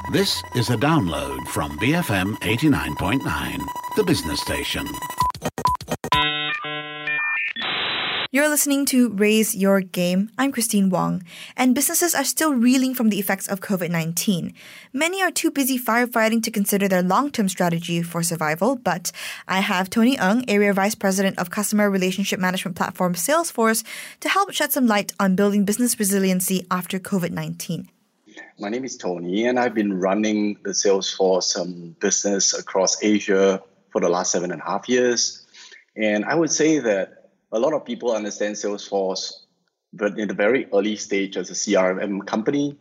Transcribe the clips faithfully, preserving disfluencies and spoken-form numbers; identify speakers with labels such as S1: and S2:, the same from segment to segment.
S1: This is a download from B F M eighty-nine point nine, the business station.
S2: You're listening to Raise Your Game. I'm Christine Wong, and businesses are still reeling from the effects of covid nineteen. Many are too busy firefighting to consider their long-term strategy for survival, but I have Tony Ng, Area Vice President of Customer Relationship Management Platform Salesforce, to help shed some light on building business resiliency after covid nineteen.
S3: My name is Tony, and I've been running the Salesforce um, business across Asia for the last seven and a half years. And I would say that a lot of people understand Salesforce, but in the very early stage as a C R M company.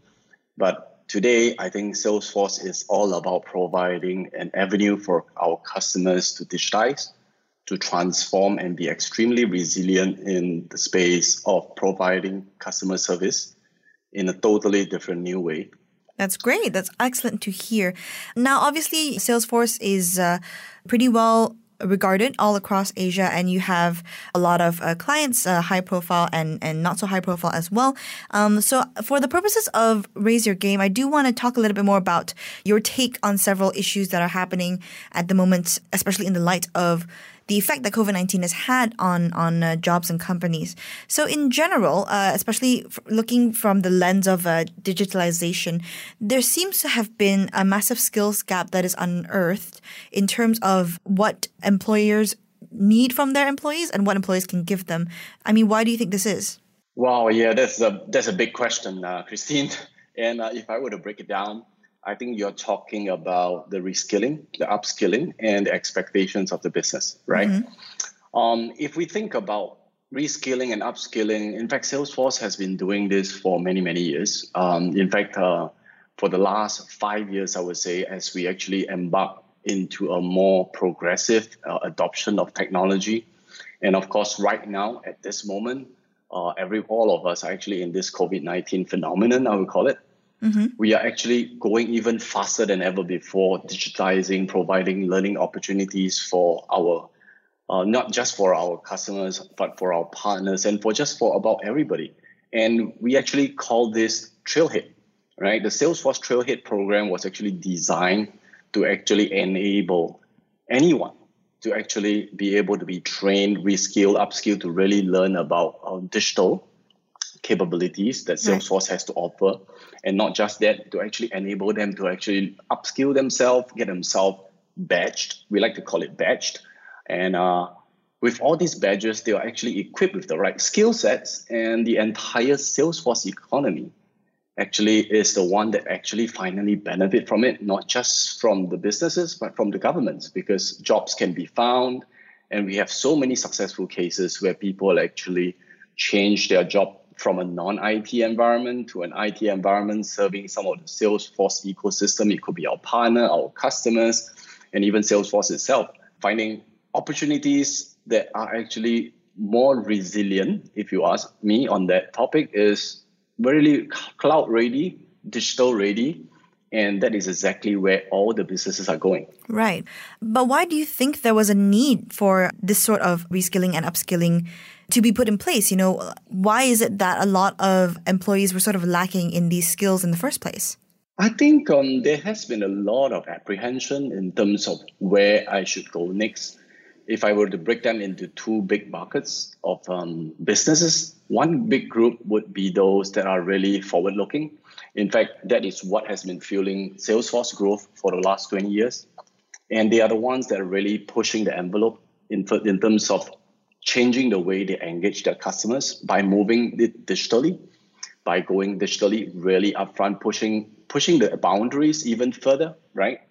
S3: But today, I think Salesforce is all about providing an avenue for our customers to digitize, to transform and be extremely resilient in the space of providing customer service in a totally different new way.
S2: That's great. That's excellent to hear. Now, obviously, Salesforce is uh, pretty well regarded all across Asia, and you have a lot of uh, clients, uh, high profile and, and not so high profile as well. Um, so for the purposes of Raise Your Game, I do want to talk a little bit more about your take on several issues that are happening at the moment, especially in the light of the effect that covid nineteen has had on, on uh, jobs and companies. So in general, uh, especially f- looking from the lens of uh, digitalization, there seems to have been a massive skills gap that is unearthed in terms of what employers need from their employees and what employees can give them. I mean, why do you think this is?
S3: Wow, yeah, that's a, that's a big question, uh, Christine. And uh, if I were to break it down, I think you're talking about the reskilling, the upskilling, and the expectations of the business, right? Mm-hmm. Um, if we think about reskilling and upskilling, in fact, Salesforce has been doing this for many, many years. Um, in fact, uh, for the last five years, I would say, as we actually embark into a more progressive uh, adoption of technology. And of course, right now, at this moment, uh, every all of us are actually in this covid nineteen phenomenon, I would call it. Mm-hmm. We are actually going even faster than ever before, digitizing, providing learning opportunities for our, uh, not just for our customers, but for our partners and for just for about everybody. And we actually call this Trailhead, right? The Salesforce Trailhead program was actually designed to actually enable anyone to actually be able to be trained, reskill, upskill, to really learn about uh, digital capabilities that Salesforce right. has to offer. And not just that, to actually enable them to actually upskill themselves, get themselves badged. We like to call it badged. And uh, with all these badges, they are actually equipped with the right skill sets, and the entire Salesforce economy actually is the one that actually finally benefit from it, not just from the businesses, but from the governments, because jobs can be found. And we have so many successful cases where people actually change their job from a non-I T environment to an I T environment, serving some of the Salesforce ecosystem. It could be our partner, our customers, and even Salesforce itself, finding opportunities that are actually more resilient, if you ask me on that topic, is really cloud ready, digital ready, and that is exactly where all the businesses are going.
S2: Right. But why do you think there was a need for this sort of reskilling and upskilling to be put in place? You know, why is it that a lot of employees were sort of lacking in these skills in the first place?
S3: I think um, there has been a lot of apprehension in terms of where I should go next. If I were to break them into two big buckets of um, businesses, one big group would be those that are really forward-looking. In fact, that is what has been fueling Salesforce growth for the last twenty years. And they are the ones that are really pushing the envelope in, in terms of changing the way they engage their customers by moving it digitally, by going digitally really upfront, pushing pushing the boundaries even further, right?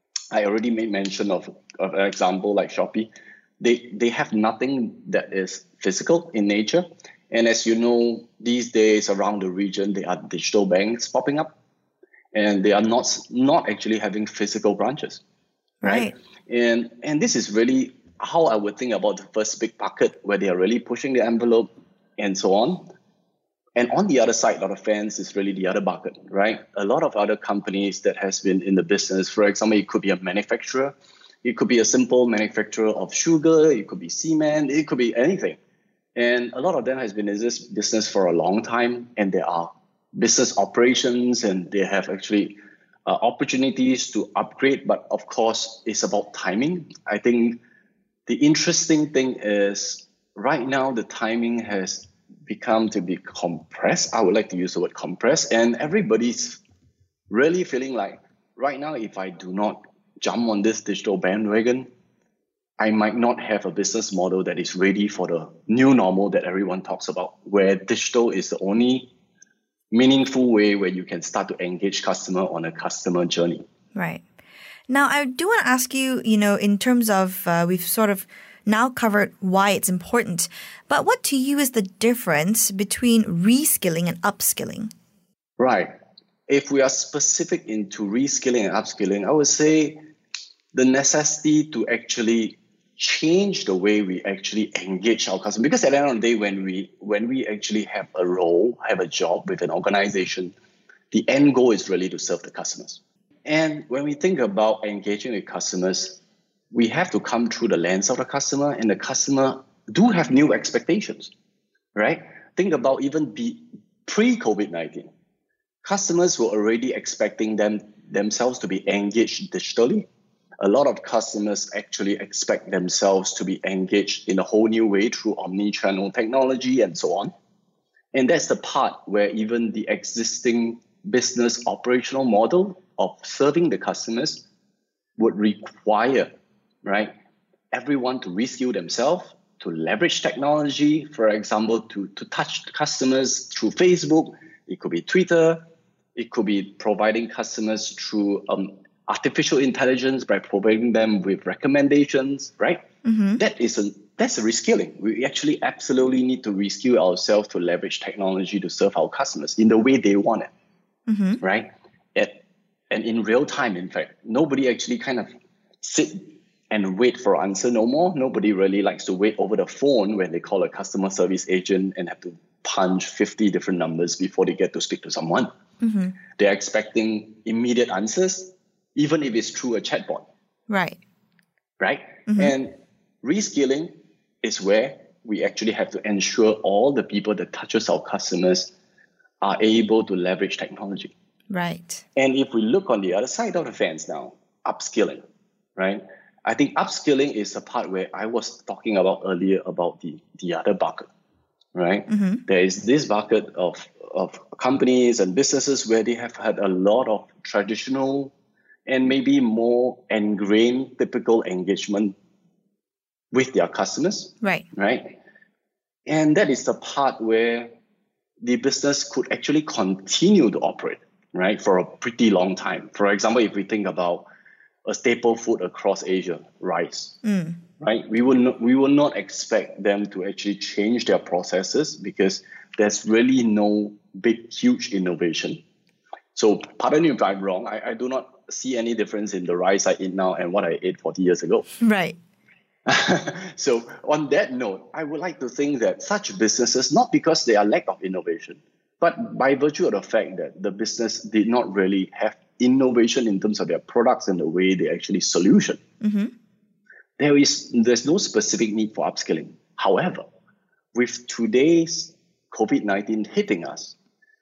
S3: I already made mention of, of an example like Shopee. They, they have nothing that is physical in nature. And as you know, these days around the region, there are digital banks popping up, and they are not, not actually having physical branches, right? right? And, and this is really how I would think about the first big bucket, where they are really pushing the envelope and so on. And on the other side of the fence is really the other bucket, right? A lot of other companies that has been in the business, for example, it could be a manufacturer. It could be a simple manufacturer of sugar. It could be cement. It could be anything. And a lot of them has been in this business for a long time, and there are business operations, and they have actually uh, opportunities to upgrade, but of course, it's about timing. I think the interesting thing is right now the timing has become to be compressed. I would like to use the word compressed, and everybody's really feeling like right now, if I do not jump on this digital bandwagon, I might not have a business model that is ready for the new normal that everyone talks about, where digital is the only meaningful way where you can start to engage customer on a customer journey.
S2: Right. Now, I do want to ask you, you know, in terms of, uh, we've sort of now covered why it's important, but what to you is the difference between reskilling and upskilling?
S3: Right. If we are specific into reskilling and upskilling, I would say the necessity to actually change the way we actually engage our customers. Because at the end of the day, when we when we actually have a role, have a job with an organization, the end goal is really to serve the customers. And when we think about engaging with customers, we have to come through the lens of the customer, and the customer do have new expectations, right? Think about even be pre-COVID nineteen. Customers were already expecting them themselves to be engaged digitally. A lot of customers actually expect themselves to be engaged in a whole new way through omni-channel technology and so on. And that's the part where even the existing business operational model of serving the customers would require, right, everyone to reskill themselves, to leverage technology, for example, to, to touch customers through Facebook. It could be Twitter. It could be providing customers through um, artificial intelligence by providing them with recommendations, right? Mm-hmm. That is a that's a reskilling. We actually absolutely need to reskill ourselves to leverage technology to serve our customers in the way they want it, mm-hmm. right? At, and in real time, in fact, nobody actually kind of sit and wait for an answer no more. Nobody really likes to wait over the phone when they call a customer service agent and have to punch fifty different numbers before they get to speak to someone. Mm-hmm. They're expecting immediate answers, even if it's through a chatbot.
S2: Right.
S3: Right? Mm-hmm. And reskilling is where we actually have to ensure all the people that touches our customers are able to leverage technology.
S2: Right.
S3: And if we look on the other side of the fence now, upskilling, right? I think upskilling is the part where I was talking about earlier about the, the other bucket, right? Mm-hmm. There is this bucket of, of companies and businesses where they have had a lot of traditional and maybe more ingrained typical engagement with their customers.
S2: Right.
S3: Right. And that is the part where the business could actually continue to operate, right, for a pretty long time. For example, if we think about a staple food across Asia, rice, mm. right? We will not, we will not expect them to actually change their processes because there's really no big, huge innovation. So pardon me if I'm wrong, I, I do not see any difference in the rice I eat now and what I ate forty years ago.
S2: Right.
S3: So on that note, I would like to think that such businesses, not because they are lack of innovation, but by virtue of the fact that the business did not really have innovation in terms of their products and the way they actually solution, mm-hmm. there is there's no specific need for upskilling. However, with today's COVID nineteen hitting us,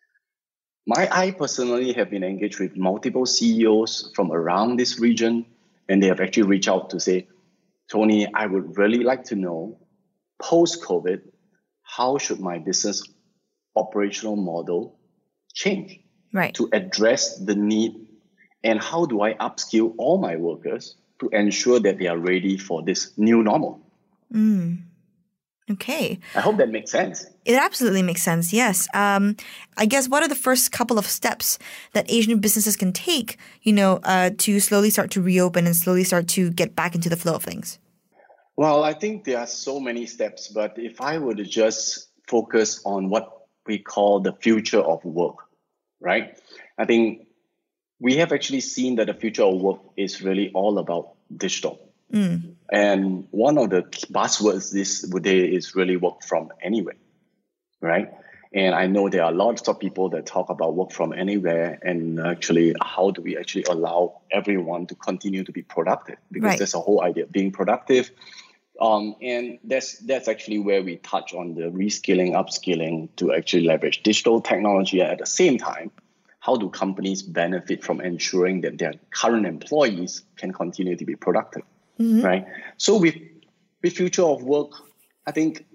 S3: my I personally have been engaged with multiple C E Os from around this region, and they have actually reached out to say, Tony, I would really like to know, post-COVID, how should my business operational model change
S2: right.
S3: to address the need, and how do I upskill all my workers to ensure that they are ready for this new normal?
S2: Mm. Okay.
S3: I hope that makes sense.
S2: It absolutely makes sense, yes. Um, I guess what are the first couple of steps that Asian businesses can take, you know, uh, to slowly start to reopen and slowly start to get back into the flow of things?
S3: Well, I think there are so many steps, but if I were to just focus on what we call the future of work, right? I think we have actually seen that the future of work is really all about digital. Mm. And one of the buzzwords this day is really work from anywhere, right? And I know there are lots of people that talk about work from anywhere and actually how do we actually allow everyone to continue to be productive? Because right. That's the whole idea, being productive. Um, and that's that's actually where we touch on the reskilling, upskilling to actually leverage digital technology at the same time. how do companies benefit from ensuring that their current employees can continue to be productive, mm-hmm. right? So with, with future of work, I think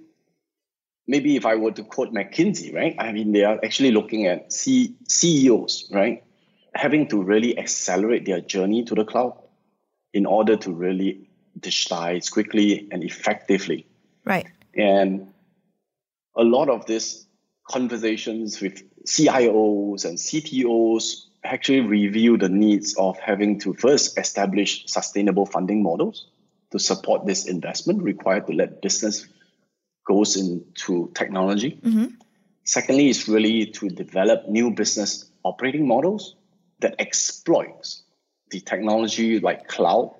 S3: maybe if I were to quote McKinsey, right? I mean, they are actually looking at C- CEOs, right? Having to really accelerate their journey to the cloud in order to really digitize quickly and effectively.
S2: Right.
S3: And a lot of these conversations with C I Os and C T Os actually reveal the needs of having to first establish sustainable funding models to support this investment required to let business goes into technology. Mm-hmm. Secondly, is really to develop new business operating models that exploits the technology like cloud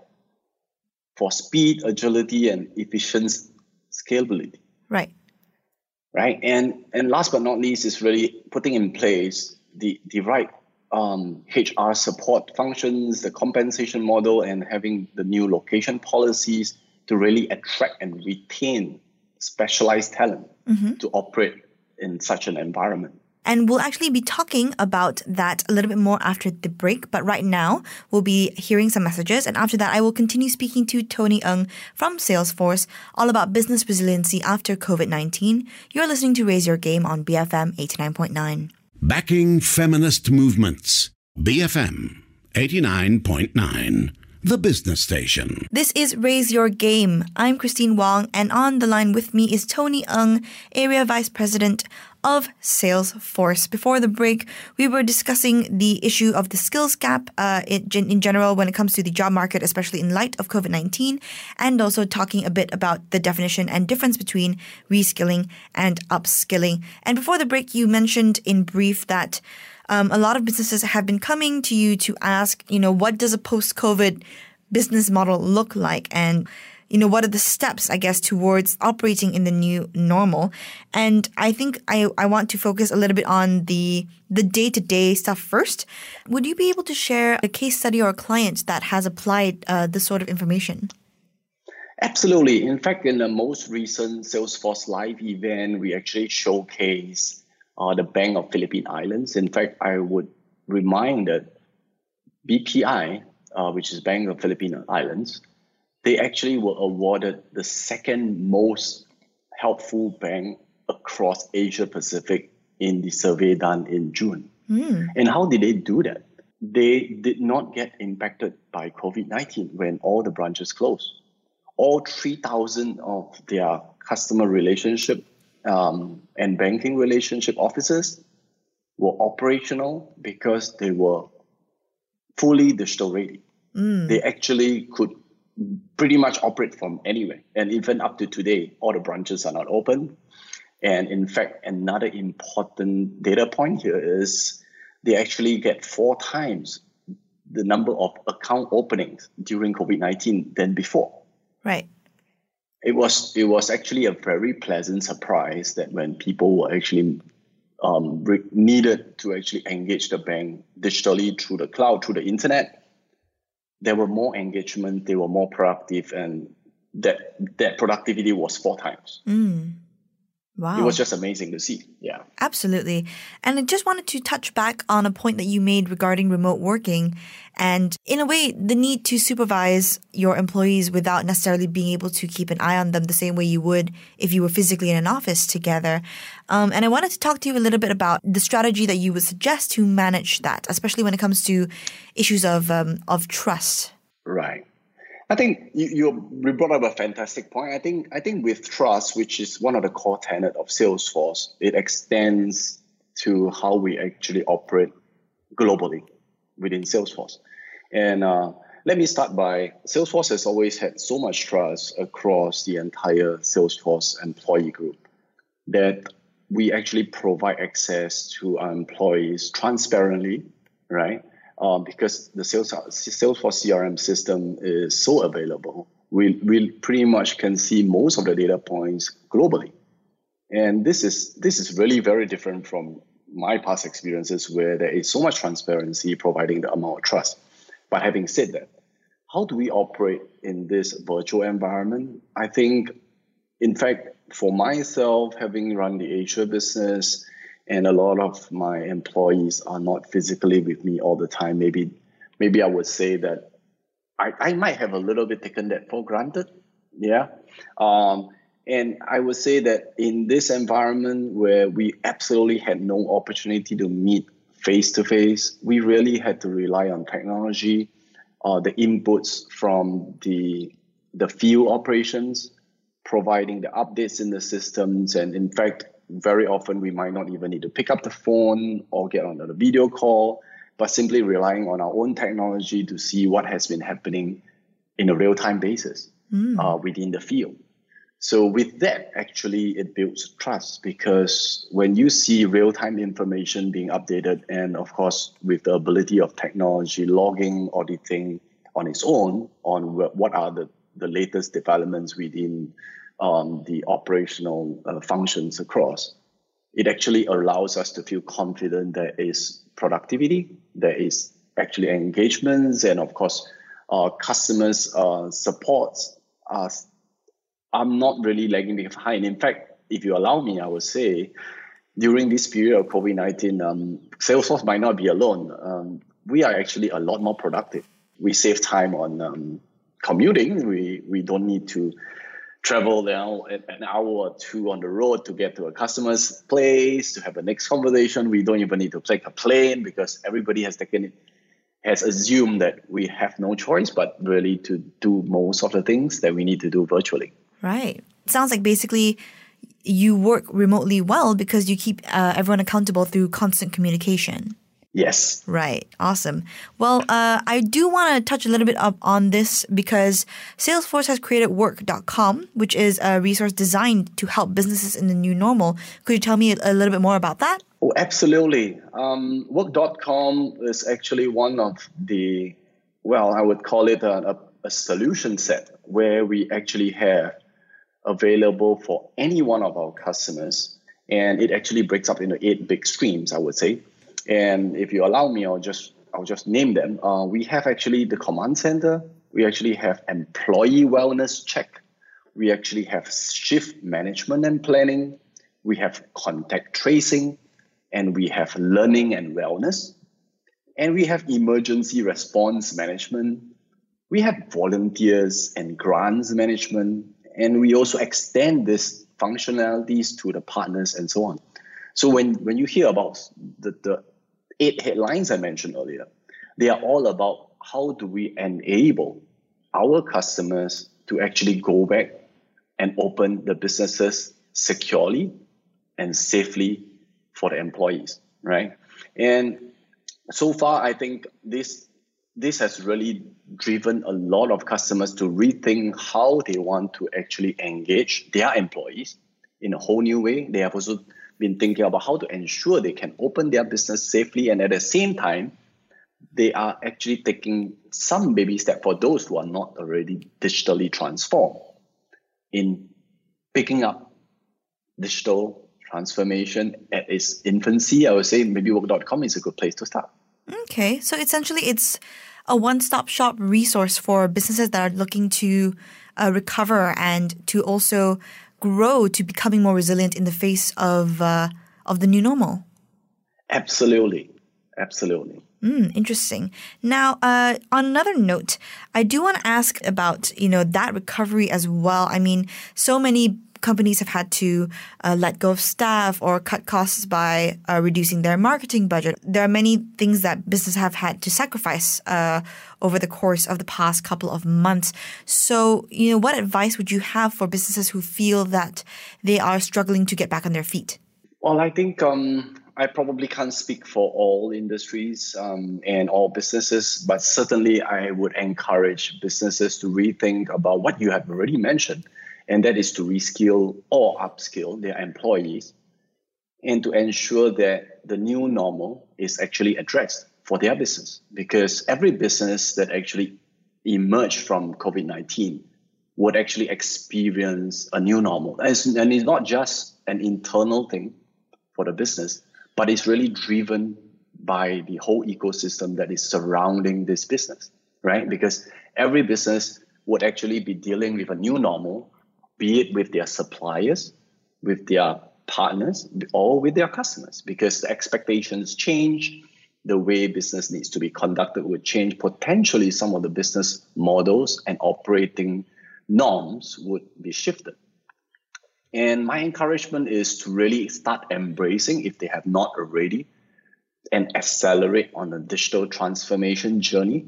S3: for speed, agility, and efficient scalability.
S2: Right.
S3: Right. And and last but not least is really putting in place the, the right um, H R support functions, the compensation model, and having the new location policies to really attract and retain specialized talent mm-hmm. to operate in such an environment.
S2: And we'll actually be talking about that a little bit more after the break. But right now, we'll be hearing some messages. And after that, I will continue speaking to Tony Ng from Salesforce all about business resiliency after COVID nineteen. You're listening to Raise Your Game on B F M eighty-nine point nine.
S1: Backing feminist movements. B F M eighty-nine point nine. The business station.
S2: This is Raise Your Game. I'm Christine Wong, and on the line with me is Tony Ng, Area Vice President of Salesforce. Before the break, we were discussing the issue of the skills gap uh, in, in general when it comes to the job market, especially in light of COVID nineteen, and also talking a bit about the definition and difference between reskilling and upskilling. And before the break, you mentioned in brief that Um, a lot of businesses have been coming to you to ask, you know, what does a post-COVID business model look like? And, you know, what are the steps, I guess, towards operating in the new normal? And I think I, I want to focus a little bit on the the day-to-day stuff first. Would you be able to share a case study or a client that has applied uh, this sort of information?
S3: Absolutely. In fact, in the most recent Salesforce Live event, we actually showcase Uh, the Bank of Philippine Islands. In fact, I would remind that B P I, uh, which is Bank of Philippine Islands, they actually were awarded the second most helpful bank across Asia Pacific in the survey done in June. Mm. And how did they do that? They did not get impacted by COVID nineteen when all the branches closed. All three thousand of their customer relationship Um, and banking relationship officers were operational because they were fully digital ready. Mm. They actually could pretty much operate from anywhere. And even up to today, all the branches are not open. And in fact, another important data point here is they actually get four times the number of account openings during COVID nineteen than before.
S2: Right.
S3: It was it was actually a very pleasant surprise that when people were actually um, re- needed to actually engage the bank digitally through the cloud, through the internet, there were more engagement, they were more productive, and that that productivity was four times. Mm.
S2: Wow.
S3: It was just amazing to see. Yeah.
S2: Absolutely. And I just wanted to touch back on a point that you made regarding remote working and, in a way, the need to supervise your employees without necessarily being able to keep an eye on them the same way you would if you were physically in an office together. Um, and I wanted to talk to you a little bit about the strategy that you would suggest to manage that, especially when it comes to issues of um, of trust.
S3: Right. I think you, you brought up a fantastic point. I think I think with trust, which is one of the core tenets of Salesforce, it extends to how we actually operate globally within Salesforce. And uh, let me start by Salesforce has always had so much trust across the entire Salesforce employee group that we actually provide access to our employees transparently, right? Um, because the Sales, Salesforce C R M system is so available, we, we pretty much can see most of the data points globally. And this is this is really very different from my past experiences where there is so much transparency providing the amount of trust. But having said that, how do we operate in this virtual environment? I think, in fact, for myself, having run the Asia business and a lot of my employees are not physically with me all the time. Maybe, maybe I would say that I, I might have a little bit taken that for granted. Yeah. Um, and I would say that in this environment where we absolutely had no opportunity to meet face to face, we really had to rely on technology, uh, the inputs from the the field operations, providing the updates in the systems. And in fact, very often we might not even need to pick up the phone or get on a video call, but simply relying on our own technology to see what has been happening in a real-time basis mm. uh, within the field. So with that, actually, it builds trust, because when you see real-time information being updated, and of course, with the ability of technology logging, auditing on its own on what are the, the latest developments within um, the operational uh, functions across, it actually allows us to feel confident there is productivity, there is actually engagements, and of course, uh, customers' uh, supports are I'm not really lagging behind. In fact, if you allow me, I would say during this period of COVID nineteen, um, Salesforce might not be alone. Um, we are actually a lot more productive. We save time on um, commuting. We we don't need to travel now an hour or two on the road to get to a customer's place to have a next conversation. We don't even need to take a plane, because everybody has taken it, has assumed that we have no choice but really to do most of the things that we need to do virtually.
S2: Right. It sounds like basically you work remotely well because you keep uh, everyone accountable through constant communication.
S3: Yes.
S2: Right. Awesome. Well, uh, I do want to touch a little bit up on this because Salesforce has created work dot com, which is a resource designed to help businesses in the new normal. Could you tell me a, a little bit more about that?
S3: Oh, absolutely. Um, work dot com is actually one of the, well, I would call it a, a, a solution set where we actually have available for any one of our customers. And it actually breaks up into eight big streams, I would say. And if you allow me, I'll just I'll just name them. Uh, we have actually the command center. We actually have employee wellness check. We actually have shift management and planning. We have contact tracing, and we have learning and wellness. And we have emergency response management. We have volunteers and grants management. And we also extend these functionalities to the partners and so on. So when, when you hear about the, the eight headlines I mentioned earlier, they are all about how do we enable our customers to actually go back and open the businesses securely and safely for the employees, right? And so far, I think this this has really driven a lot of customers to rethink how they want to actually engage their employees in a whole new way. They have also been thinking about how to ensure they can open their business safely, and at the same time, they are actually taking some baby step for those who are not already digitally transformed in picking up digital transformation at its infancy. I would say maybe work dot com is a good place to start.
S2: Okay, so essentially it's a one-stop shop resource for businesses that are looking to uh, recover and to also grow to becoming more resilient in the face of uh, of the new normal.
S3: Absolutely, absolutely.
S2: Mm, interesting. Now, uh, on another note, I do want to ask about, you know, that recovery as well. I mean, so many companies have had to uh, let go of staff or cut costs by uh, reducing their marketing budget. There are many things that businesses have had to sacrifice uh, over the course of the past couple of months. So, you know, what advice would you have for businesses who feel that they are struggling to get back on their feet?
S3: Well, I think um, I probably can't speak for all industries um, and all businesses, but certainly I would encourage businesses to rethink about what you have already mentioned, and that is to reskill or upskill their employees and to ensure that the new normal is actually addressed for their business. Because every business that actually emerged from COVID nineteen would actually experience a new normal. And it's not just an internal thing for the business, but it's really driven by the whole ecosystem that is surrounding this business, right? Because every business would actually be dealing with a new normal, be it with their suppliers, with their partners or with their customers, because the expectations change, the way business needs to be conducted would change. Potentially, some of the business models and operating norms would be shifted. And my encouragement is to really start embracing, if they have not already, and accelerate on the digital transformation journey.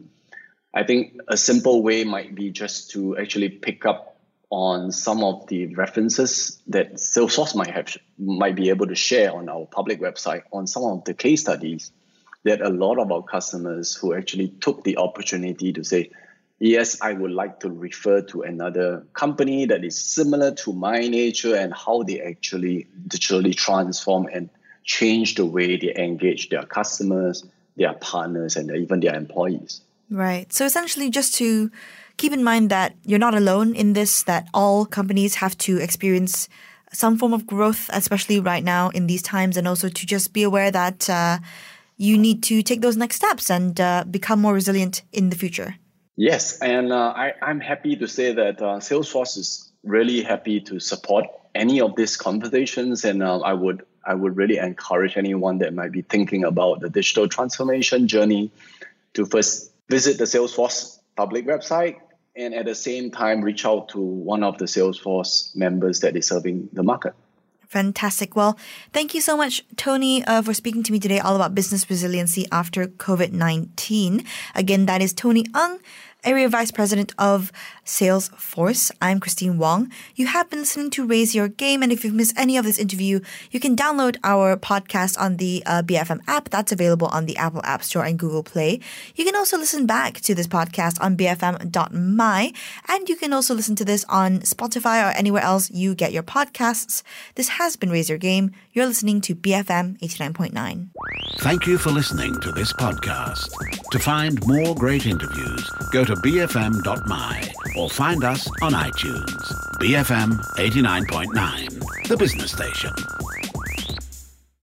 S3: I think a simple way might be just to actually pick up on some of the references that Salesforce might have, might be able to share on our public website on some of the case studies that a lot of our customers who actually took the opportunity to say, yes, I would like to refer to another company that is similar to my nature, and how they actually digitally transform and change the way they engage their customers, their partners, and even their employees.
S2: Right. So essentially, just to keep in mind that you're not alone in this, that all companies have to experience some form of growth, especially right now in these times, and also to just be aware that uh, you need to take those next steps and uh, become more resilient in the future.
S3: Yes, and uh, I, I'm happy to say that uh, Salesforce is really happy to support any of these conversations, and uh, I would I would really encourage anyone that might be thinking about the digital transformation journey to first visit the Salesforce public website, and at the same time reach out to one of the Salesforce members that is serving the market.
S2: Fantastic. Well, thank you so much, Tony, uh, for speaking to me today all about business resiliency after COVID nineteen. Again, that is Tony Ng, Area Vice President of Salesforce. I'm Christine Wong. You have been listening to Raise Your Game, and if you've missed any of this interview, you can download our podcast on the uh, B F M app. That's available on the Apple App Store and Google Play. You can also listen back to this podcast on b f m dot m y, and you can also listen to this on Spotify or anywhere else you get your podcasts. This has been Raise Your Game. You're listening to B F M eighty-nine point nine.
S1: Thank you for listening to this podcast. To find more great interviews, go to b f m dot m y or find us on iTunes. B F M eighty-nine point nine, the business station.